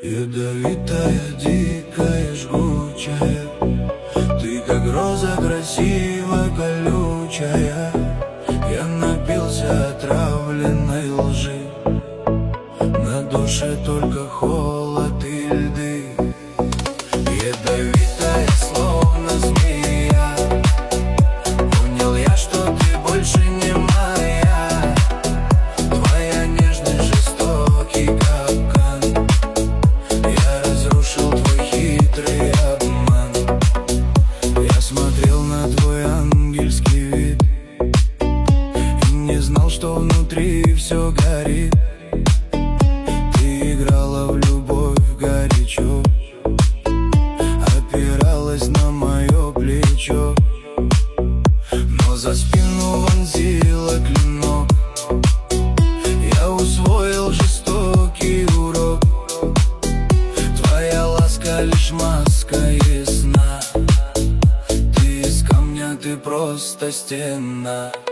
Ядовитая, дикая, жгучая, ты как роза красивая, колючая. Я напился отравленной лжи, на душе только холод и льды. Ядовитая, словно змея, понял я, что ты больше не моя. Твоя нежность, жестокий капкан, я разрушил твой хитрый обман. Я смотрел на твой ангельский вид и не знал, что внутри все горит. Ты играла в любовь горячо, опиралась на мое плечо, но за спину вонзила клинок. Я усвоил жестокий урок, твоя ласка лишь маска и сна. Ты из камня, ты просто стена.